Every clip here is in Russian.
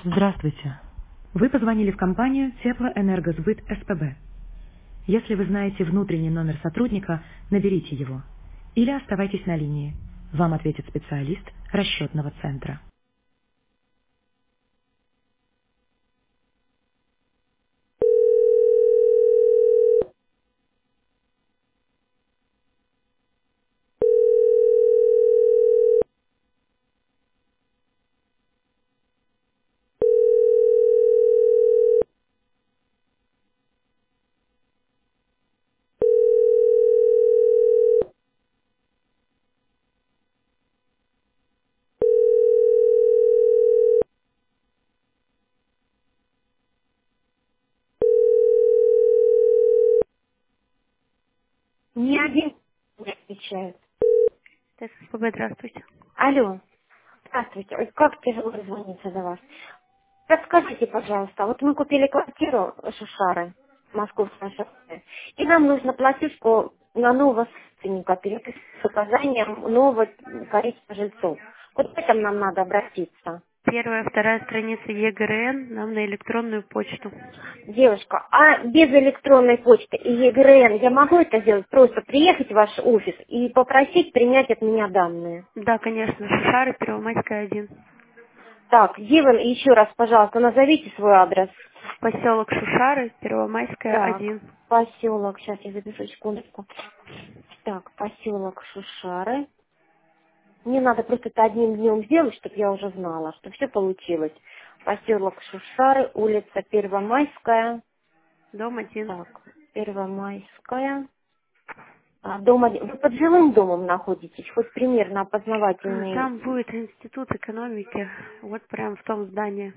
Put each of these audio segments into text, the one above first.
Здравствуйте. Вы позвонили в компанию Теплоэнергосбыт СПБ. Если вы знаете внутренний номер сотрудника, наберите его. Или оставайтесь на линии. Вам ответит специалист расчетного центра. Ни один не отвечает. ТССПБ, здравствуйте. Алло, здравствуйте. Ой, как тяжело звониться до вас. Расскажите, пожалуйста, вот мы купили квартиру Шушары, Московское шоссе, и нам нужно платежку на нового собственника переписать с указанием нового количества жильцов. Куда там нам надо обратиться? Первая, вторая страница ЕГРН нам на электронную почту. Девушка, а без электронной почты и ЕГРН я могу это сделать? Просто приехать в ваш офис и попросить принять от меня данные? Да, конечно, Шушары, Первомайская, 1. Так, где вы еще раз, пожалуйста, назовите свой адрес. Поселок Шушары, Первомайская, Так, 1. поселок, сейчас я запишу секундочку. Так, поселок Шушары. Мне надо просто это одним днем сделать, чтобы я уже знала, что все получилось. Поселок Шушары, улица Первомайская. Дом 1. Так, Первомайская. Дом один. Вы под жилым домом находитесь, хоть примерно опознавательный. Там будет институт экономики, вот прям в том здании.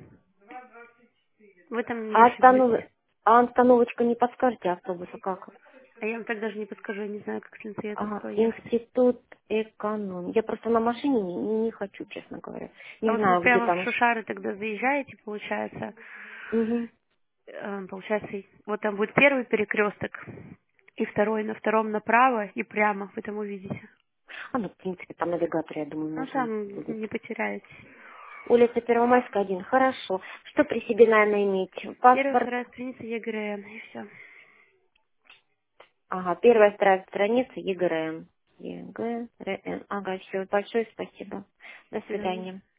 Вы там не А, ошибетесь. остановочка не подскажете автобуса как? А я вам так даже не подскажу, я не знаю, как с Линцветовского ехать. Институт экономики. Я просто на машине не хочу, честно говоря. А Не вот вы знаю, где прямо в там. Шушары тогда заезжаете, получается, Угу. получается, вот там будет первый перекресток, и второй, на втором направо и прямо, вы там увидите. Ну, в принципе, там навигатор, я думаю, Ну, можно там будет. не потеряетесь. Улица Первомайская, 1. Хорошо. Что при себе, наверное, иметь? Первая, Паспорт. вторая страница ЕГРН, и все. Ага, первая, вторая страница ЕГРН. ЕГРН. Ага, все. Большое спасибо. До До свидания. свидания.